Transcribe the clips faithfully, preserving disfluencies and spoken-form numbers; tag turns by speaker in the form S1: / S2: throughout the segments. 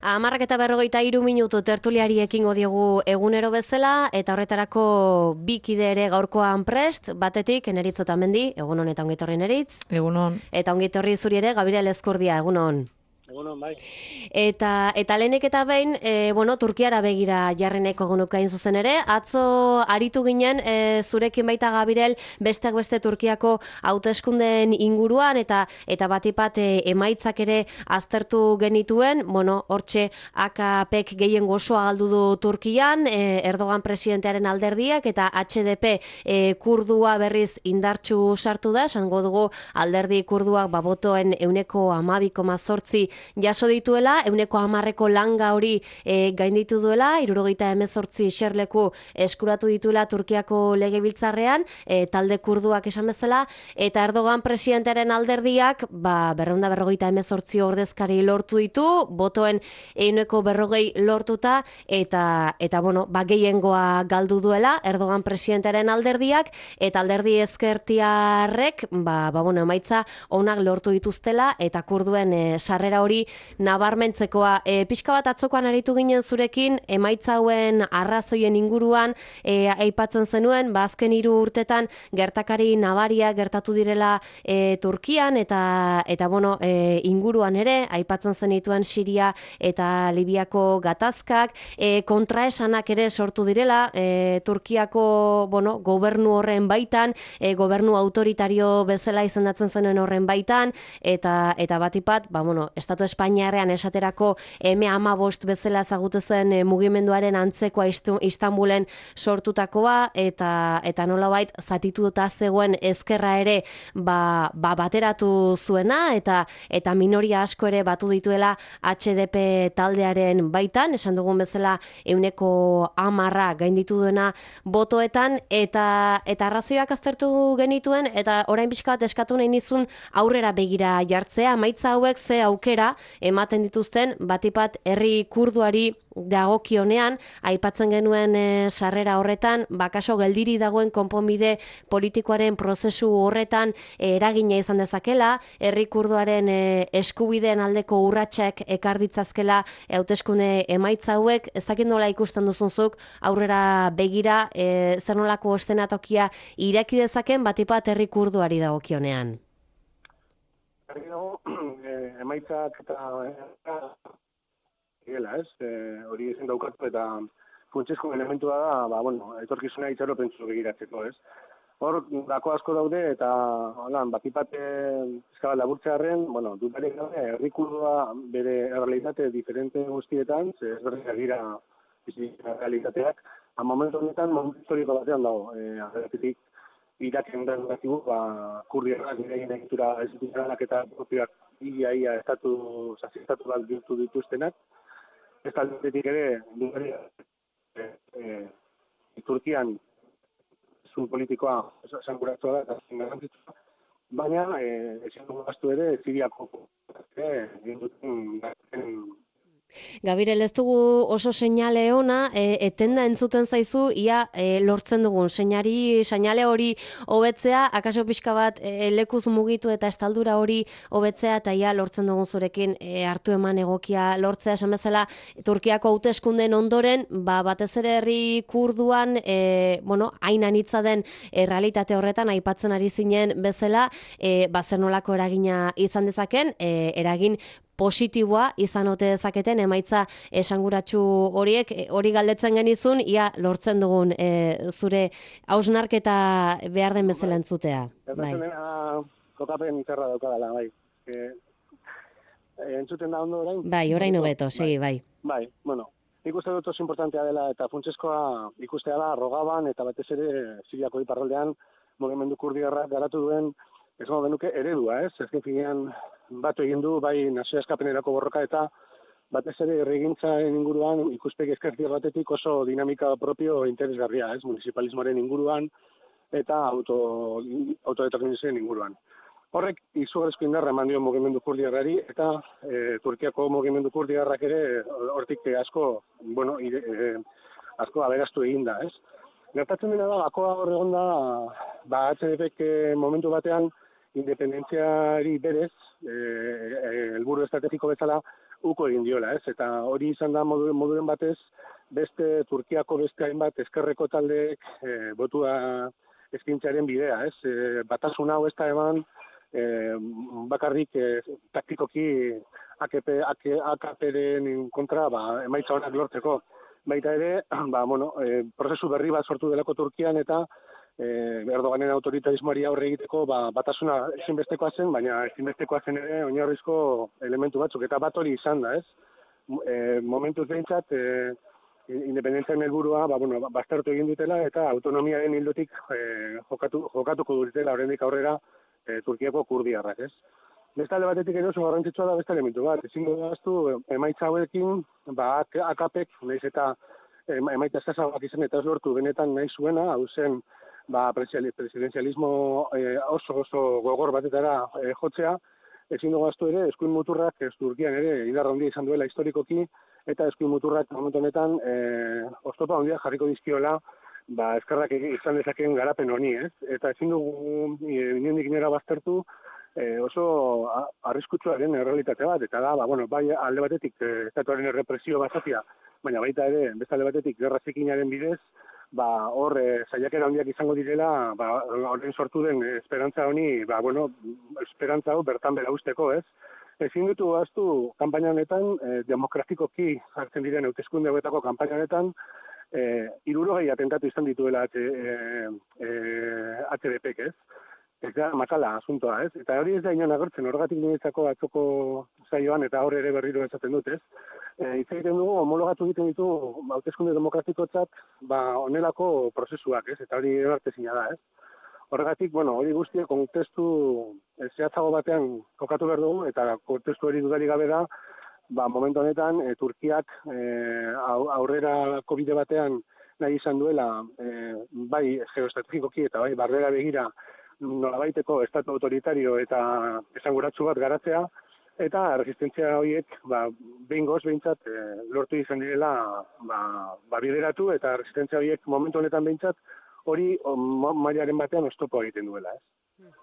S1: Hamarrak eta berrogeita hiru minutu tertuliari ekingo diogu egunero bezala, eta horretarako bi kide ere gaurkoan prest, batetik, Eneritz Otamendi, egun hon eta ongitorri Eneritz.
S2: Egunon.
S1: Eta ongitorri zuri ere, Gabriel Ezkurdia, egun hon.
S3: Egunon, bai.
S1: Eta, eta lehenik eta behin, e, bueno, Turkiara begira jarreneko egunukain zuzen ere, atzo aritu ginen, e, zurekin baita Gabriel, besteak beste Turkiako hauteskunden inguruan, eta eta batipat e, emaitzak ere aztertu genituen, bueno, hortxe A K Pek gehien gozoa galdu du Turkian, e, Erdogan presidentearen alderdiak, eta H D P e, kurdua berriz indartsu sartu da, esango dugu alderdi kurduak babotoen euneko amabi koma zortzi jaso dituela, euneko hamarreko langa hori e, gainditu duela, hirurogeita hemezortzi xerleku eskuratu dituela Turkiako legebiltzarrean, e, talde kurduak esan bezala, eta Erdogan presidentearen alderdiak, ba, berreunda berrogeita hemezortzi ordezkari lortu ditu, botoen euneko berrogei lortuta, eta, eta bueno, ba, gehiengoa galdu duela, Erdogan presidentearen alderdiak, eta alderdi ezkertiarrek, ba, ba, bueno, emaitza onak lortu dituztela, eta kurduen e, sarrera hori nabarmentzekoa. E, pixka bat atzokoan aritu ginen zurekin, emaitza hauen arrazoien inguruan e, aipatzen zenuen, ba, azken hiru urtetan gertakari nabaria gertatu direla e, Turkian, eta, eta bueno, e, inguruan ere, aipatzen zenituen Siria eta Libiako gatazkak, e, kontraesanak ere sortu direla, e, Turkiako, bueno, gobernu horren baitan, e, gobernu autoritario bezala izendatzen zenuen horren baitan, eta, eta batipat, ba, bueno, Estatu Espainiarrean esaterako eme hamabost bezala ezagutu zen e, mugimenduaren antzekoa Istanbulen sortutakoa, eta eta nolabait zatituta zegoen ezkerra ere ba, ba bateratu zuena, eta eta minoria asko ere batu dituela H D P taldearen baitan, esan dugun bezala euneko hamarra gainditu duena botoetan, eta eta arrazoiak aztertu genituen, eta orain pixka bat eskatu nahi nizun aurrera begira jartzea, amaitza hauek ze aukera ematen dituzten, batipat herri kurduari dagokionean, aipatzen genuen e, sarrera horretan, bakaso geldiri dagoen konponbide politikoaren prozesu horretan e, eragina izan dezakela, herri kurduaren e, eskubideen aldeko urratsak ekar ditzazkela hauteskunde emaitza hauek. Ez dakit nola ikusten duzunzuk aurrera begira, e, zer nolako eszenatokia ireki dezaken batipat herri kurduari dagokionean.
S3: Argi dago, eh, emaitzak eta gela, ez? Eh, hori ezin daukatu eta funtsezko elementua da, ba, bueno, etorkizuna itxaropentsu begiratzeko, ez? Hor, dako asko daude eta, holan, batipat eskabal laburtzearen, bueno, dutarek daude, herri kurdua bere realitate diferente guztietan, ze ezberdinak dira bizitza realitateak, a momentu honetan, momentu historiko batean dago, eh, agertitik, Iraken da dugatibu, ba, kurdiarrak direin egitura instituzionalak eta propioak ia-ia estatu, zazistatu bat biltu dituztenak. Ez taldetik ere, dugari, e, e, Turkian, zun politikoa esanguratua da, eta zen garrantzitsua, baina, e, ezin dugu gaztu ere, Siriako, e, dintuten,
S1: Gabriel, ez dugu oso seinale ona, e, etenda entzuten zaizu, ia e, lortzen dugun seinari, seinale hori hobetzea, akaso pixka bat e, lekuz mugitu eta estaldura hori hobetzea, eta ia lortzen dugun zurekin e, hartu eman egokia lortzea, esan bezala, Turkiako hauteskunden ondoren, ba, batez ere herri kurduan, e, bueno, hain anitza den e, realitate horretan, aipatzen ari zinen bezala, e, ba, zer nolako eragina izan dezaken, e, eragin positiboa izan ote dezaketen emaitza esanguratsu horiek, hori galdetzen genizun, ia lortzen dugun e, zure hausnarketa behar den bezala entzutea.
S3: Bai. Kokapen zerra daukadala, bai. E, entzuten da ondo orain?
S1: Bai, orain hobeto, segi, bai.
S3: Bai, bueno, nik uste dut oso importantea dela eta funtsezkoa ikustea da Rogaban eta batez ere Siriako iparraldean mugimendu kurdiarrak garatu duen esango genuke eredua, ez? Ezken finean batu egin du bai nazio eskapenerako borroka eta batez ere herrigintzaren inguruan ikuspegi ezkertiar batetik oso dinamika propio interesgarria, ez? Municipalismoaren inguruan eta auto, autodeterminazioen inguruan. Horrek izugarrizko indarra eman dio mugimendu kurdiarrari eta e, Turkiako mugimendu kurdiarrak ere hortik asko, bueno, ire, e, asko aberastu egin da, ez? Gertatzen dena da, bakoa hor egon da, ba, H D Pek momentu batean independentziari berez, helburu e, e, estrategiko bezala, uko egin diola, ez? Eta hori izan da modu, moduren batez, beste Turkiako beste hainbat ezkerreko taldeek e, botua eskintzaren bidea, ez? E, batasun hau ez da eman, e, bakarrik e, taktikoki A K P, A K P-ren kontra ba, emaitza honak lortzeko. Baita ere, ba, bueno, e, prozesu berri bat sortu delako Turkian eta e, Erdoganen autoritarismoari aurre egiteko ba, batasuna ezinbestekoa zen, baina ezinbestekoa zen ere oinarrizko elementu batzuk. Eta bat hori izan da, ez? E, momentuz behintzat, e, independentziaren helburua ba, bueno, baztertu egin dutela eta autonomiaren hildotik e, jokatu, jokatuko dutela oraindik aurrera e, Turkiako kurdiarrak, ez? Beste alde batetik ere oso garrantzitsua da beste elementu bat. Ezingo daztu emaitza hauekin, ba, A K Pek, nahiz eta emaitza eskasagoak izan eta ez lortu benetan nahi zuena, hau zen ba, presidenzialismo e, oso oso gogor batetara e, jotzea, ezin dugu aztu ere, eskuin muturrak, ez Turkian ere, indarra handia izan duela historikoki, eta eskuin muturrak momentu honetan e, oztopa handia jarriko dizkiola, ba, eskerrak izan dezakeen garapen honi, ez? Eta ezin dugu inondik inora baztertu, e, oso arriskutsuaren errealitate bat, eta da, ba, bueno, bai alde batetik e, estatuaren errepresio bazatia, baina baita ere, beste alde batetik gerra zikinaren bidez, ba, hor e, saiakera handiak izango direla, ba, horren sortu den esperantza honi, ba, bueno, esperantza hau bertan bera usteko, ez? Ezin dutu ahaztu kanpaina honetan, e, demokratikoki hartzen diren hauteskunde hauetako kanpaina honetan, e, hirurogei atentatu izan dituela H D Pek, ez? Ez da makala asuntoa, ez? Eta hori ez da inon agertzen, horregatik niretzako atzoko saioan, eta hor ere berriro esaten dut, ez? E, Itz egiten dugu, homologatu egiten ditu hauteskunde demokratikotzat, ba, onelako prozesuak, ez? Eta hori erartezina da, ez? Horregatik, bueno, hori guztia kontestu zehatzago batean kokatu behar dugu, eta kontestu hori dudari gabe da, ba, momentu honetan, e, Turkiak e, aurrerako bide batean nahi izan duela, e, bai geoestrategikoki eta bai barrera begira nolabaiteko estatu autoritario eta esanguratsu bat garatzea, eta resistentzia horiek, ba, behingoz behintzat, e, lortu izan direla ba, ba, bideratu, eta resistentzia horiek momentu honetan behintzat, hori mailaren batean oztopo egiten duela, ez?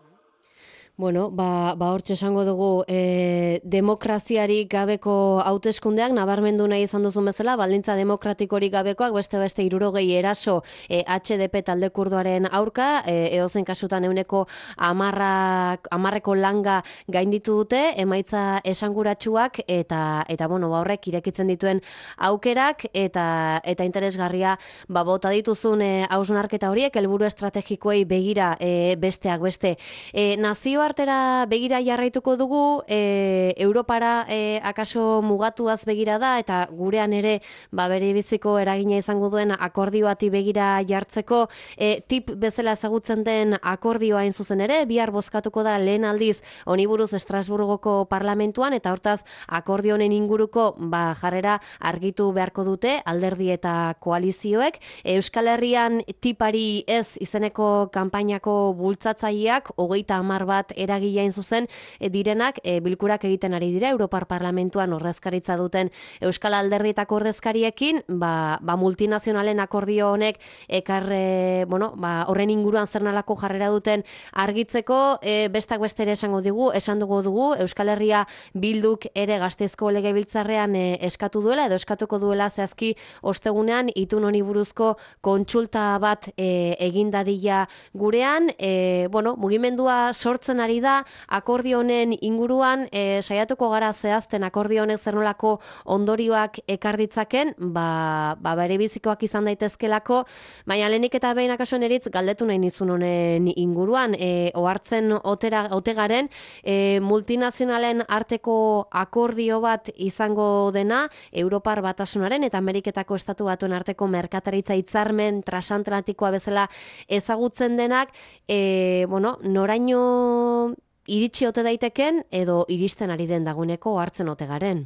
S1: Bueno, ba, ba hortxe esango dugu, e, demokraziarik gabeko hauteskundeak nabarmendu nahi izan duzun bezala, baldintza demokratikorik gabekoak, beste beste hirurogei eraso e, H D P talde kurdoaren aurka, e, edozein kasutan euneko amarrak, amarreko langa gainditu dute, emaitza esanguratsuak, eta, eta bueno, ba horrek irekitzen dituen aukerak, eta, eta interesgarria, ba, bota dituzun e, hausnarketa horiek, helburu estrategikoei begira e, besteak beste. E, nazio artera begira jarraituko dugu, e, Europara e, akaso mugatuaz begira da, eta gurean ere ba, bere biziko eragina izango duen akordioati begira jartzeko, e, tip bezala ezagutzen den akordioa hain zuzen ere, bihar bozkatuko da lehen aldiz honi buruz Estrasburgoko parlamentuan, eta hortaz akordio honen inguruko ba, jarrera argitu beharko dute alderdi eta koalizioek. Euskal Herrian tipari ez izeneko kanpainako bultzatzaileak hogeita hamar bat eragilein zuzen e, direnak e, bilkurak egiten ari dira Europar Parlamentuan ordezkaritza duten Euskal Alderdietako ordezkariekin, ba, ba multinazionalen akordio honek ekarre, bueno, ba horren inguruan zer nolako jarrera duten argitzeko, e, bestak beste ere esango digu, esan dugu dugu Euskal Herria Bilduk ere Gasteizko Legebiltzarrean e, eskatu duela edo eskatuko duela zehazki ostegunean itun honi buruzko kontsulta bat e, egin dadila gurean, e, bueno, mugimendua sortzen ari da, akordio honen inguruan e, saiatuko gara zehazten akordio honek zer nolako ondorioak ekar ditzaken, ba, ba bere bizikoak izan daitezkelako, baina lehenik eta behin akaso neritz galdetu nahi nizun honen inguruan, e, ohartzen otera, otegaren e, multinazionalen arteko akordio bat izango dena, Europar Batasunaren eta Ameriketako Estatu Batuen arteko merkataritza hitzarmen transatlantikoa bezala ezagutzen denak, e, bueno, noraino iritsi ote daiteken edo iristen ari den dagoeneko hartzen ote garen.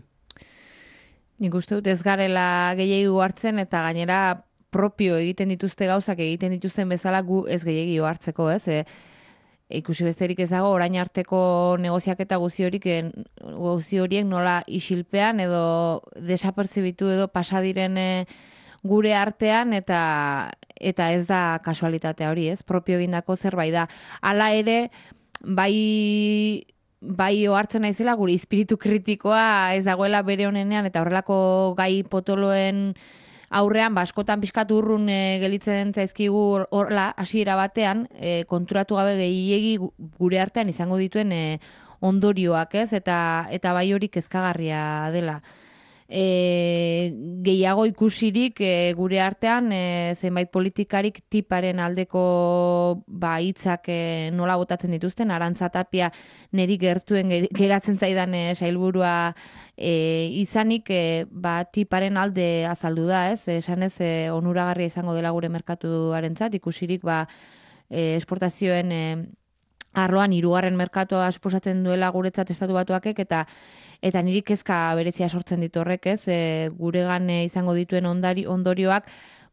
S2: Nik uste dut ez garela gehiago hartzen, eta gainera propio egiten dituzte gauzak egiten dituzten bezala gu ez gehiago hartzeko, ez? E, ikusi besterik ez dago orain arteko negoziaketa guzti horik guzti horiek nola isilpean edo desapertzibitu edo pasadiren e, gure artean, eta eta ez da kasualitatea hori, ez? Propio egindako zerbait da. Hala ere, bai bai ohartzen naizela gure espiritu kritikoa ez dagoela bere honenean eta horrelako gai potoloen aurrean, ba, askotan pixkat urrun e, gelitzen zaizkigu horla, hasiera batean, e, konturatu gabe gehiegi gure artean izango dituen e, ondorioak, ez? Eta, eta bai hori kezkagarria dela. E, gehiago ikusirik e, gure artean e, zenbait politikarik tiparen aldeko ba, hitzak e, nola botatzen dituzten, Arantza Tapia niri gertuen geratzen zaidan e, sailburua e, izanik e, ba, tiparen alde azaldu da, ez? Esan ez e, onuragarria izango dela gure merkatuarentzat, ikusirik ba, e, esportazioen e, arloan hirugarren merkatua suposatzen duela guretzat Estatu Batuakek eta eta niri kezka berezia sortzen ditu horrek, ez? E, guregan e, izango dituen ondari, ondorioak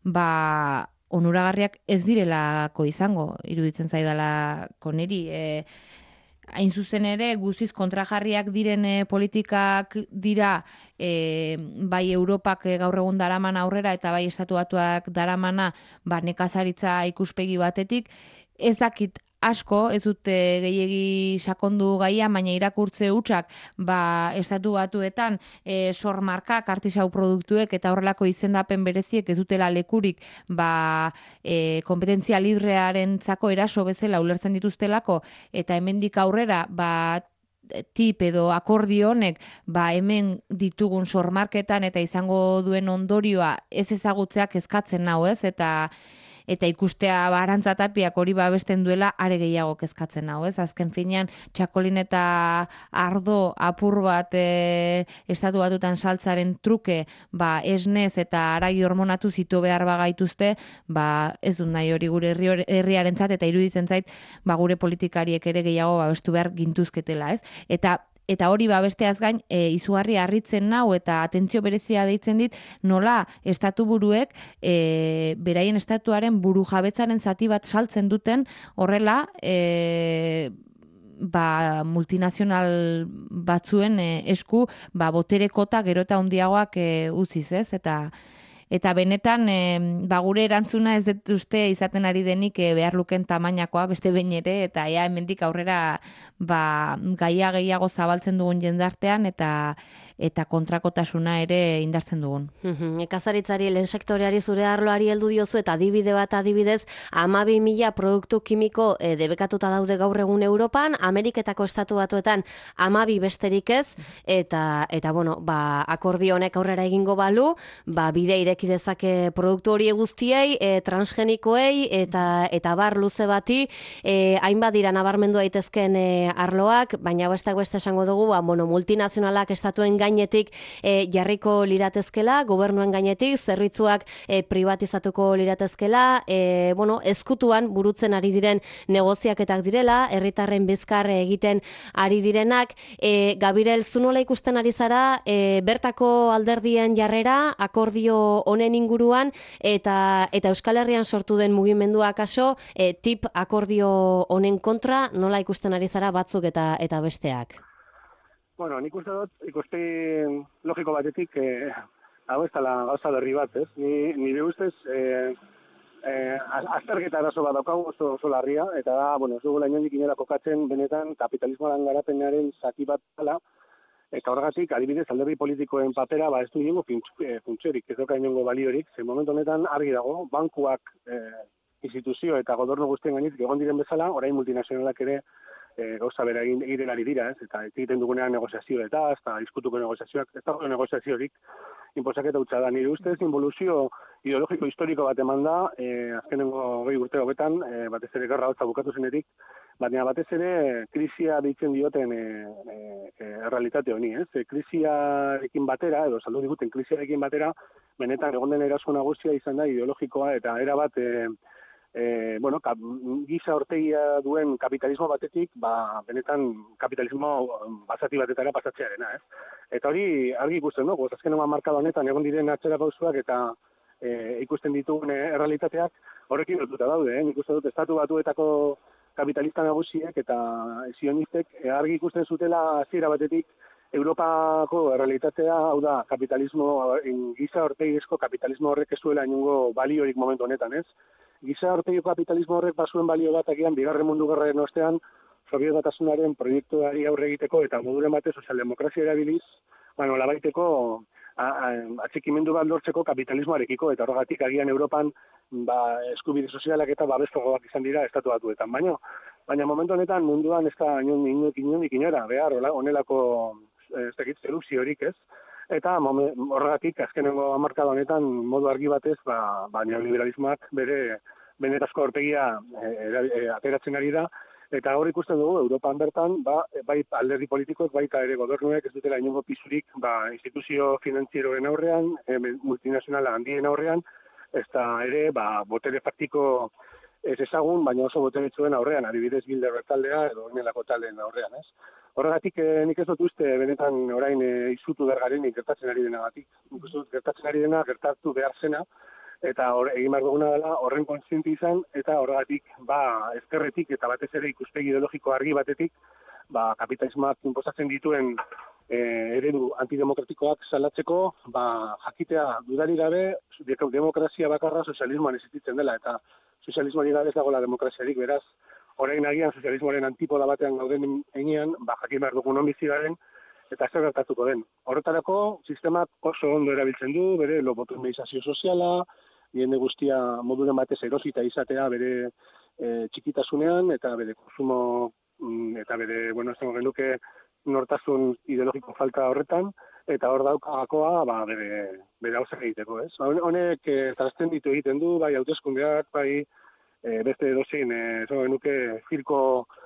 S2: ba onuragarriak ez direlako izango, iruditzen zaidalako niri. E, hain zuzen ere guztiz kontrajarriak diren e, politikak dira e, bai Europak e, gaur egun daraman aurrera eta bai Estatu Batuak daramana ba nekazaritza ikuspegi batetik, ez dakit asko, ez dute gehiegi sakondu gaia, baina irakurtze hutsak ba, Estatu Batuetan e, sormarkak, artisau produktuek eta horrelako izendapen bereziek ez dutela lekurik ba, e, kompetentzia librearentzako eraso bezala ulertzen dituztelako eta hemendik aurrera ba, tip edo akordio honek ba, hemen ditugun sormarketan eta izango duen ondorioa ez ezagutzeak kezkatzen nau, ez? Eta eta ikustea ba, Arantza Tapiak hori babesten duela are gehiago kezkatzen nau, ez? Azken finean txakolin eta ardo apur bat e, Estatu Batutan saltzaren truke ba, esnez eta haragi hormonatu zitu behar bagaituzte, ba, ez dut nahi hori gure herri, herriarentzat eta iruditzen zait ba, gure politikariek ere gehiago babestu behar gintuzketela, ez? Eta Eta hori babesteaz gain, e, izugarri harritzen nau eta atentzio berezia deitzen dit, nola estatu buruek e, beraien estatuaren buru jabetzaren zati bat saltzen duten, horrela e, ba, multinazional batzuen e, esku ba, botere kota gero eta handiagoak e, utziz, ez? Eta Eta benetan, e, ba, gure erantzuna ez dut uste izaten ari denik e, behar luken tamainakoa beste behin ere, eta ea hemendik aurrera ba, gaia gehiago zabaltzen dugun jendartean eta eta kontrakotasuna ere indartzen dugun.
S1: Nekazaritzari, lehen sektoreari zure arloari heldu diozu eta adibide bat adibidez, hamabi mila produktu kimiko e, debekatuta daude gaur egun Europan, Ameriketako Estatu Batuetan hamabi besterik ez, eta, eta bueno, ba, akordio honek aurrera egingo balu, ba, bide ireki dezake produktu hori guztiei, e, transgenikoei, eta, eta bar luze bati, e, hainbat dira nabarmendu daitezken e, arloak, baina besteak beste esango dugu, ba, bueno, multinazionalak estatuen gainetik e, jarriko liratezkela, gobernuen gainetik, zerbitzuak e, privatizatuko liratezkela, e, bueno, ezkutuan burutzen ari diren negoziaketak direla, herritarren bizkar egiten ari direnak, e, Gabirel, zu nola ikusten ari zara, e, bertako alderdien jarrera, akordio honen inguruan, eta, eta Euskal Herrian sortu den mugimendua kaso, e, tip akordio honen kontra, nola ikusten ari zara batzuk eta, eta besteak?
S3: Bueno, nik uste dut, ikusti logiko batetik, eh, hau ez dela gauza berri bat, ez? Ni, nire ustez, eh, eh, azterketa arazo bat daukagu oso, oso larria, eta da, bueno, ez dugula inondik inora kokatzen benetan kapitalismoaren garapenaren zati bat dela, eta horregatik, adibidez, alderdi politikoen papera, ba, ez du inongo funtserik, ez doka inongo baliorik, ze momentu honetan argi dago, bankuak, eh, instituzio eta gobernu guztien gainiz, egon diren bezala, orain multinazionalak ere, E, gauza bera egiten ari dira, ez? Eta egiten dugunean negoziazio eta, eta diskutuko negoziazioak, ez dago negoziaziorik, inposaketa hutsa da. Nire ustez, involuzio ideologiko historiko bat eman da, e, azkenengo gehi urte hobetan, e, batez ere gerra hotza bukatu zenetik, baina batez ere krisia deitzen dioten e, e, errealitate honi, ez? E, krisiarekin batera, edo saldu diguten krisiarekin batera, benetan egon den eraso nagusia izan da ideologikoa, eta era bat, e, E, bueno, ka, giza hortegia duen kapitalismo batetik, ba, benetan kapitalismo basati batetara pasatzearena, ez? Eta hori argi ikusten dugu, azken eman markada honetan egon diren atzera pausuak eta e, ikusten ditugun errealitateak horrekin lotuta daude, eh? Nik uste dut Estatu Batuetako kapitalista nagusiek eta sionistek e, argi ikusten zutela hasiera batetik Europako errealitatea, hau da, kapitalismo, giza hortegizko kapitalismo horrek ez duela inongo baliorik momentu honetan, ez? Giza hortegiko kapitalismo horrek basuen balio bat agian bigarren mundu gerraren ostean Sobiet Batasunaren proiektuari aurre egiteko eta moduren batez sozialdemokrazia erabiliz, bueno, labaiteko atxikimendu bat lortzeko kapitalismoarekiko, eta horregatik agian Europan ba, eskubide sozialak eta babestogoak izan dira estatu batuetan. Baina, baina momentu honetan munduan ez da inondik inondik inora, behar, honelako ez dakit sedukziorik ez, eta horregatik azkenengo hamarkada honetan modu argi batez, ba, ba neoliberalismoak bere benetazko aurpegia e, e, ateratzen ari da, eta hor ikusten dugu, Europan bertan, ba, bai alderdi politikoek, baita ere gobernuek ez dutela inongo pisurik ba, instituzio finantzieroen aurrean, e, multinazionala handien aurrean, ez da ere ba, botere faktiko ez ezagun, baina oso boteretsuen aurrean, adibidez Bilderberg taldea edo honelako taldeen aurrean, ez? Horregatik eh, nik ez dut uste benetan orain eh, izutu bergarenik gertatzen ari denagatik. Nik ez dut gertatzen ari dena gertatu behar zena, eta hor, egin behar duguna dela horren kontziente izan, eta horregatik ba, ezkerretik eta batez ere ikuspegi ideologiko argi batetik, ba, kapitalismoak inposatzen dituen eh, eredu antidemokratikoak salatzeko, ba, jakitea dudari gabe, demokrazia bakarra sozialismoan existitzen dela, eta sozialismoari gabe ez dagoela demokraziarik, beraz, orain agian sozialismoaren antipoda batean gauden enean, ba, jakin behar dugun bizi garen, eta zer gertatuko den. Horretarako, sistemak oso ondo erabiltzen du, bere lobotomizazio soziala, jende guztia moduren batez erosita izatea bere e, txikitasunean, eta bere konsumo, eta bere, bueno, ez genuke nortasun ideologiko falta horretan, eta hor daukakoa ba, bere, bere hausak egiteko, ez? Honek e, trascenditu egiten du, bai hauteskundeak, bai e, beste edozein, ez genuke zirko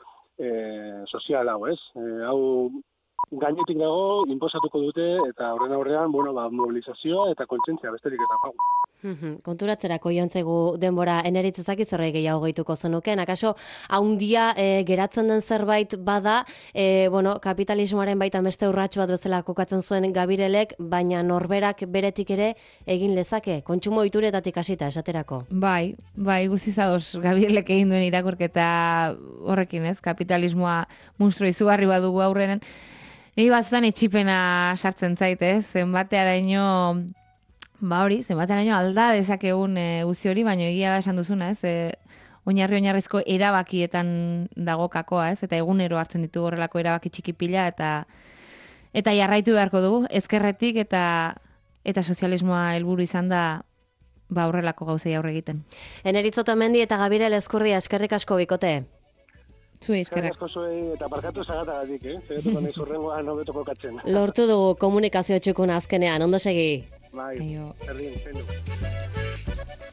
S3: e, sozial hau, ez? E, hau gainetik dago, inposatuko dute, eta horren aurrean, bueno, ba, mobilizazioa eta kontzientzia besterik eta pau.
S1: Konturatzerako jontzegu denbora eneritzezaki zerbait gehiago gehituko zenuken. Akaso, haundia e, geratzen den zerbait bada, e, bueno, kapitalismoaren baita beste urrats bat bezala kokatzen zuen Gabirelek, baina norberak beretik ere egin lezake, kontsumo ituretatik hasita esaterako.
S2: Bai, bai, guztiz ados Gabirelek egin duen irakurketa horrekin, ez? Kapitalismoa munstro izugarri badugu aurrenen. Niri batzutan etxipena sartzen zaite, ez? Zenbatearaino, ba hori, zenbatearaino alda dezakegun e, guzi hori, baina egia da esan duzuna, ez? E, oinarri oinarrizko erabakietan dago kakoa, ez? Eta egunero hartzen ditu horrelako erabaki txiki pila, eta eta jarraitu beharko dugu, ezkerretik eta eta sozialismoa helburu izan da ba horrelako gauzei aurre egiten.
S1: Eneritz Otamendi eta Gabirel Ezkurdia, eskerrik asko bikote.
S2: Zuei eskerrak.
S3: Eta barkatu zagatagatik, eh? Zeratuko nahi zurrengoan hobetoko katzen.
S1: Lortu dugu komunikazio txukuna azkenean, ondo segi.
S3: Bai, erdin, zendu.